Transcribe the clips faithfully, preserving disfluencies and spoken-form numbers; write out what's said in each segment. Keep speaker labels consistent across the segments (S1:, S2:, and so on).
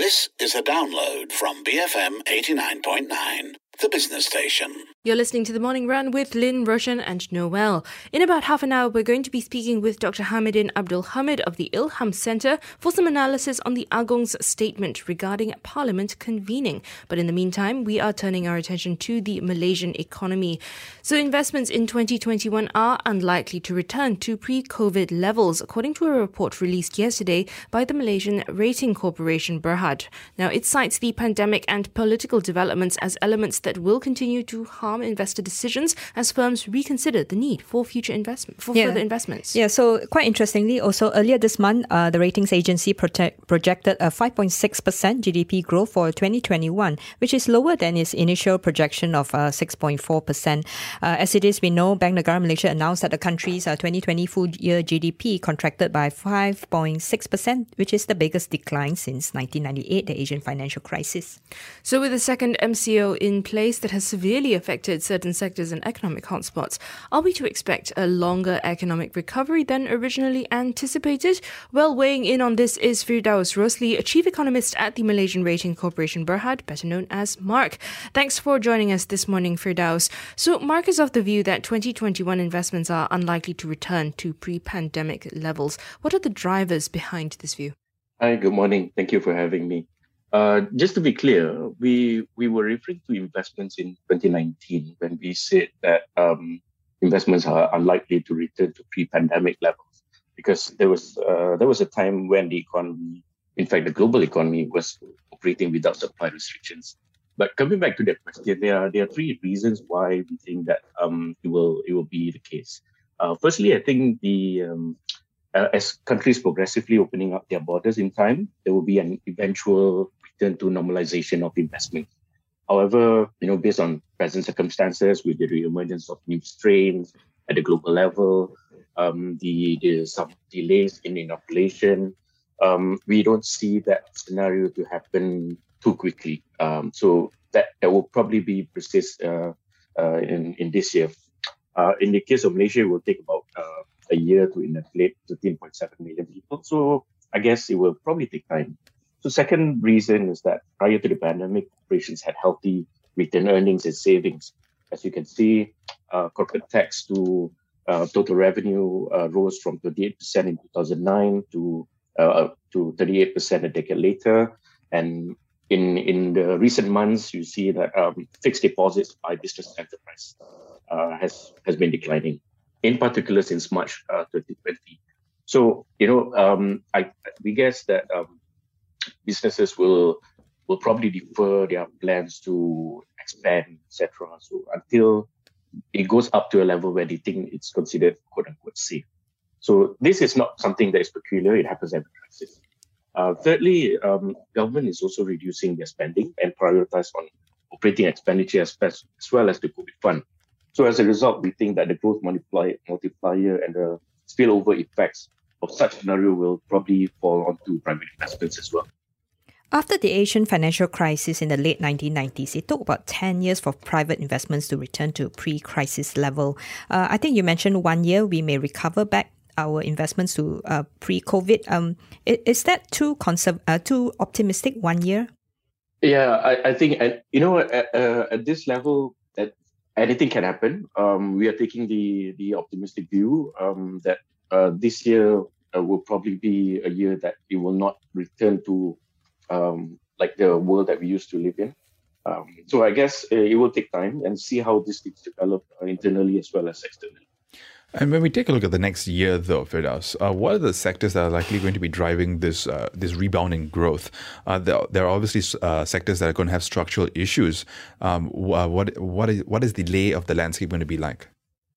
S1: This is a download from B F M eighty-nine point nine, the business station.
S2: You're listening to The Morning Run with Lynn, Roshan and Noel. In about half an hour, we're going to be speaking with Doctor Hamidin Abdul Hamid of the Ilham Centre for some analysis on the Agong's statement regarding Parliament convening. But in the meantime, we are turning our attention to the Malaysian economy. So investments in twenty twenty-one are unlikely to return to pre-COVID levels, according to a report released yesterday by the Malaysian Rating Corporation Berhad. Now, it cites the pandemic and political developments as elements that will continue to harm investor decisions as firms reconsider the need for future investment, for
S3: yeah.
S2: further investments.
S3: Yeah, so quite interestingly, also earlier this month, uh, the ratings agency protect, projected a five point six percent G D P growth for twenty twenty-one, which is lower than its initial projection of uh, six point four percent. Uh, as it is, we know Bank Negara Malaysia announced that the country's uh, twenty twenty full year G D P contracted by five point six percent, which is the biggest decline since nineteen ninety-eight, the Asian financial crisis.
S2: So with the second M C O in place that has severely affected certain sectors and economic hotspots, are we to expect a longer economic recovery than originally anticipated? Well, weighing in on this is Firdaus Rosli, a chief economist at the Malaysian Rating Corporation Berhad, better known as Mark. Thanks for joining us this morning, Firdaus. So Mark is of the view that twenty twenty-one investments are unlikely to return to pre-pandemic levels. What are the drivers behind this view?
S4: Hi, good morning. Thank you for having me. Uh, just to be clear, we we were referring to investments in twenty nineteen when we said that um, investments are unlikely to return to pre-pandemic levels, because there was uh, there was a time when the economy, in fact, the global economy was operating without supply restrictions. But coming back to that question, there are there are three reasons why we think that um, it will it will be the case. Uh, firstly, I think the um, uh, as countries progressively opening up their borders in time, there will be an eventual return to normalization of investment. However, you know, based on present circumstances, with the re-emergence of new strains at the global level, um, the, the some delays in inoculation, um, we don't see that scenario to happen too quickly. Um, so that, that will probably be persist uh, uh, in, in this year. Uh, in the case of Malaysia, it will take about uh, a year to inoculate thirteen point seven million people. So I guess it will probably take time. The second reason is that prior to the pandemic, operations had healthy retained earnings and savings. As you can see, uh, corporate tax to uh, total revenue uh, rose from twenty-eight percent in two thousand nine to uh, to thirty-eight percent a decade later. And in, in the recent months, you see that um, fixed deposits by business enterprise uh, has, has been declining, in particular since March uh, twenty twenty. So, you know, um, I we guess that um, businesses will will probably defer their plans to expand, et cetera. So until it goes up to a level where they think it's considered "quote unquote" safe. So this is not something that is peculiar; it happens every crisis. Uh, thirdly, um, government is also reducing their spending and prioritize on operating expenditure as, as well as the COVID fund. So as a result, we think that the growth multiplier, multiplier and the spillover effects of such scenario will probably fall onto private investments as well.
S3: After the Asian financial crisis in the late nineteen nineties, it took about ten years for private investments to return to pre-crisis level. Uh, I think you mentioned one year we may recover back our investments to uh, pre-COVID. Um, is that too conserv- uh, too optimistic, one year?
S4: Yeah, I, I think, at, you know, at, uh, at this level, that anything can happen. Um, we are taking the, the optimistic view um, that uh, this year uh, will probably be a year that it will not return to Um, like the world that we used to live in. Um, so I guess uh, it will take time and see how these things develop uh, internally as well as externally.
S5: And when we take a look at the next year, though, Firdaus, uh, what are the sectors that are likely going to be driving this uh, this rebounding growth? Uh, there, there are obviously uh, sectors that are going to have structural issues. Um, what what is what is the lay of the landscape going to be like?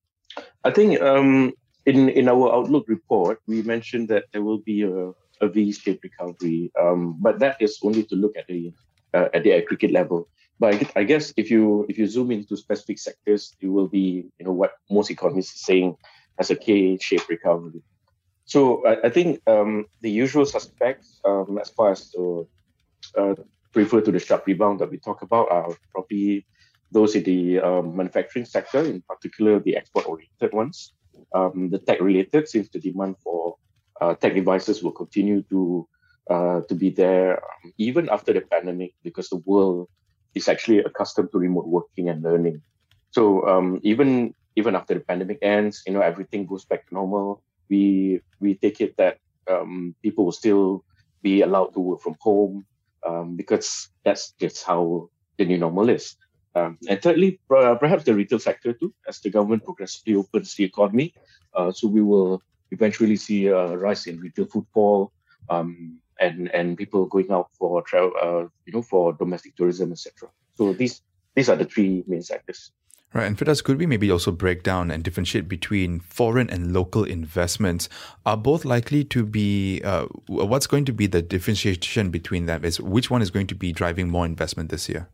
S4: I think um, in in our outlook report, we mentioned that there will be a a V-shaped recovery, um, but that is only to look at the uh, at the aggregate level. But I, I guess if you if you zoom into specific sectors, it will be, you know, what most economists are saying as a K-shaped recovery. So I, I think um, the usual suspects, um, as far as to uh, refer to the sharp rebound that we talk about, are probably those in the um, manufacturing sector, in particular the export-oriented ones. Um, the tech-related, since the demand for Uh, tech devices will continue to uh, to be there um, even after the pandemic, because the world is actually accustomed to remote working and learning. So um, even even after the pandemic ends, you know, everything goes back to normal. We we take it that um, people will still be allowed to work from home um, because that's just how the new normal is. Um, and thirdly, uh, perhaps the retail sector too, as the government progressively opens the economy. Uh, so we will eventually see a rise in retail footfall um, and and people going out for travel, uh, you know, for domestic tourism, et cetera. So these these are the three main sectors.
S5: Right, and Firdaus, could we maybe also break down and differentiate between foreign and local investments? Are both likely to be, uh, what's going to be the differentiation between them? Is which one is going to be driving more investment this year?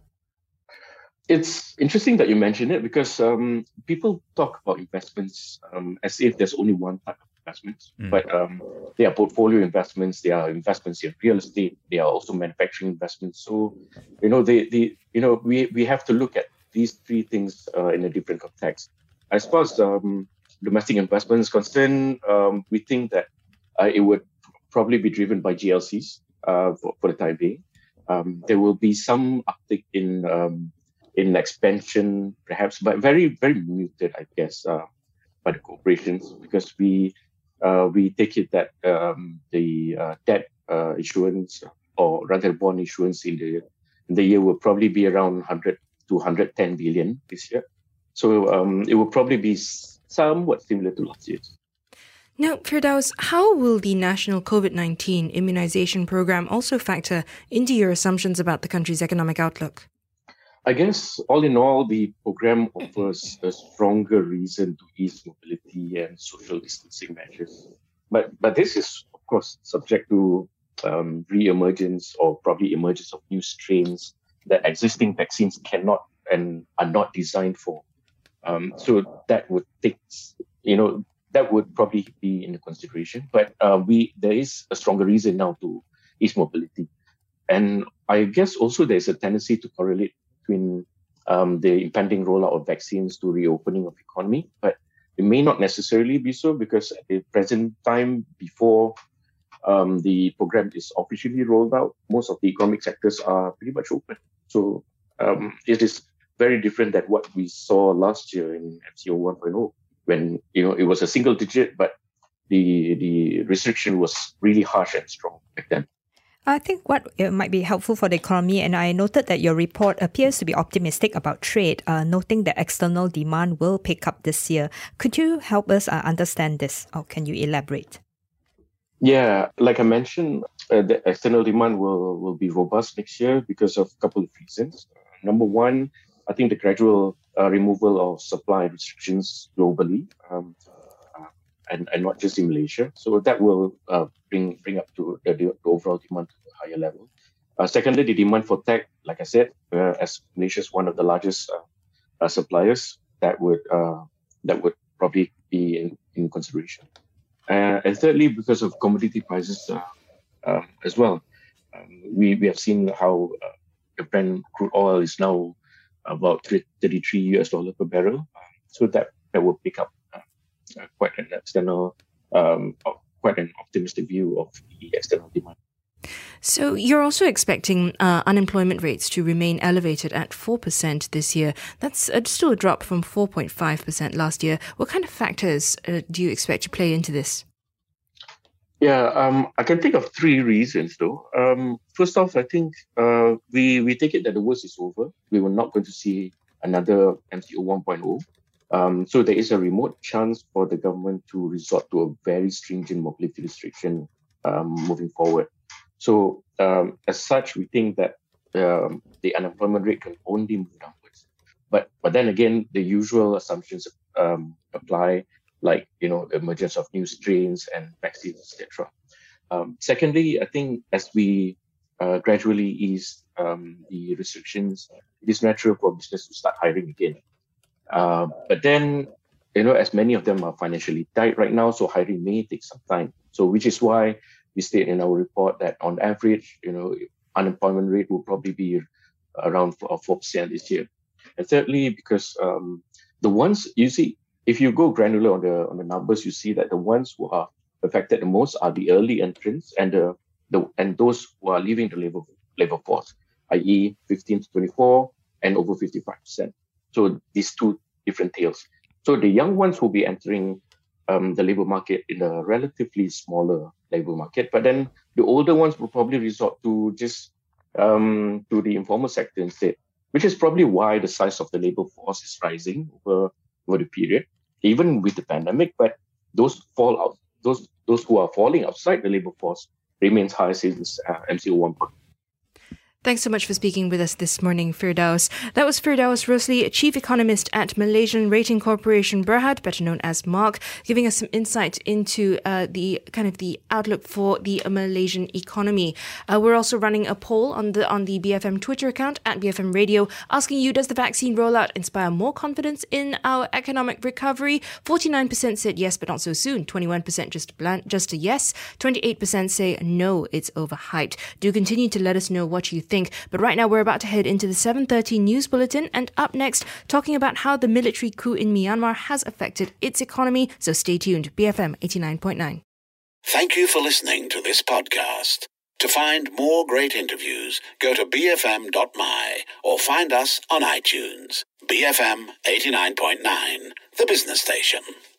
S4: It's interesting that you mention it because um, people talk about investments um, as if there's only one type of investments, mm. but um, they are portfolio investments, they are investments in real estate, they are also manufacturing investments. So, you know, they, they you know, we, we have to look at these three things uh, in a different context. As far as um, domestic investment is concerned, um, we think that uh, it would probably be driven by G L Cs uh, for, for the time being. Um, there will be some uptick in um, in expansion, perhaps, but very, very muted, I guess, uh, by the corporations, because we uh, we take it that um, the uh, debt uh, issuance or rather bond issuance in the in the year will probably be around one hundred to one hundred ten billion this year. So um, it will probably be somewhat similar to last year.
S2: Now, Firdaus, how will the national COVID nineteen immunization program also factor into your assumptions about the country's economic outlook?
S4: I guess, all in all, the program offers a stronger reason to ease mobility and social distancing measures. But but this is, of course, subject to um, re-emergence or probably emergence of new strains that existing vaccines cannot and are not designed for. Um, so that would take, you know, that would probably be in the consideration. But uh, we there is a stronger reason now to ease mobility. And I guess also there's a tendency to correlate between um, the impending rollout of vaccines to reopening of economy. But it may not necessarily be so, because at the present time, before um, the program is officially rolled out, most of the economic sectors are pretty much open. So um, it is very different than what we saw last year in M C O one point oh, when you know it was a single digit, but the the restriction was really harsh and strong back then.
S3: I think what uh, might be helpful for the economy, and I noted that your report appears to be optimistic about trade, uh, noting that external demand will pick up this year. Could you help us uh, understand this, or can you elaborate?
S4: Yeah, like I mentioned, uh, the external demand will, will be robust next year because of a couple of reasons. Uh, number one, I think the gradual uh, removal of supply restrictions globally, um, uh, and, and not just in Malaysia. So that will uh, bring bring up to the, the overall demand to a higher level. Uh, secondly, the demand for tech, like I said, uh, as Malaysia is one of the largest uh, uh, suppliers, that would uh, that would probably be in, in consideration. Uh, and thirdly, because of commodity prices uh, um, as well. Um, we, we have seen how uh, the Brent crude oil is now about thirty-three U S dollar per barrel. Um, so that, that will pick up uh, uh, quite an external, um, quite an optimistic view of the external demand.
S2: So you're also expecting uh, unemployment rates to remain elevated at four percent this year. That's uh, still a drop from four point five percent last year. What kind of factors uh, do you expect to play into this?
S4: Yeah, um, I can think of three reasons though. Um, first off, I think uh, we, we take it that the worst is over. We were not going to see another M C O one point oh. Um, so there is a remote chance for the government to resort to a very stringent mobility restriction um, moving forward. So um, as such, we think that um, the unemployment rate can only move downwards. But but then again, the usual assumptions um, apply, like you know, the emergence of new strains and vaccines, et cetera. Um, secondly, I think as we uh, gradually ease um, the restrictions, it is natural for business to start hiring again. Uh, but then, you know, as many of them are financially tight right now, so hiring may take some time. So which is why we state in our report that on average, you know, unemployment rate will probably be around four percent this year. And thirdly, because um, the ones, you see, if you go granular on the on the numbers, you see that the ones who are affected the most are the early entrants and the, the, and those who are leaving the labor labor force, that is fifteen to twenty-four and over fifty-five percent. So these two different tails. So the young ones will be entering um, the labor market in a relatively smaller labor market, but then the older ones will probably resort to just um, to the informal sector instead, which is probably why the size of the labor force is rising over, over the period, even with the pandemic. But those fall out, those those who are falling outside the labor force remains high since uh, M C O one point.
S2: Thanks so much for speaking with us this morning, Firdaus. That was Firdaus Rosli, Chief Economist at Malaysian Rating Corporation Berhad, better known as MARC, giving us some insight into uh, the kind of the outlook for the Malaysian economy. Uh, we're also running a poll on the on the B F M Twitter account at B F M Radio, asking you, does the vaccine rollout inspire more confidence in our economic recovery? forty-nine percent said yes, but not so soon. twenty-one percent just bland, just a yes. twenty-eight percent say no, it's overhyped. Do continue to let us know what you think. Think. But right now we're about to head into the seven thirty news bulletin, and up next, talking about how the military coup in Myanmar has affected its economy. So stay tuned. B F M eighty-nine point nine.
S1: Thank you for listening to this podcast. To find more great interviews, go to b f m dot m y or find us on iTunes. B F M eighty-nine point nine, the business station.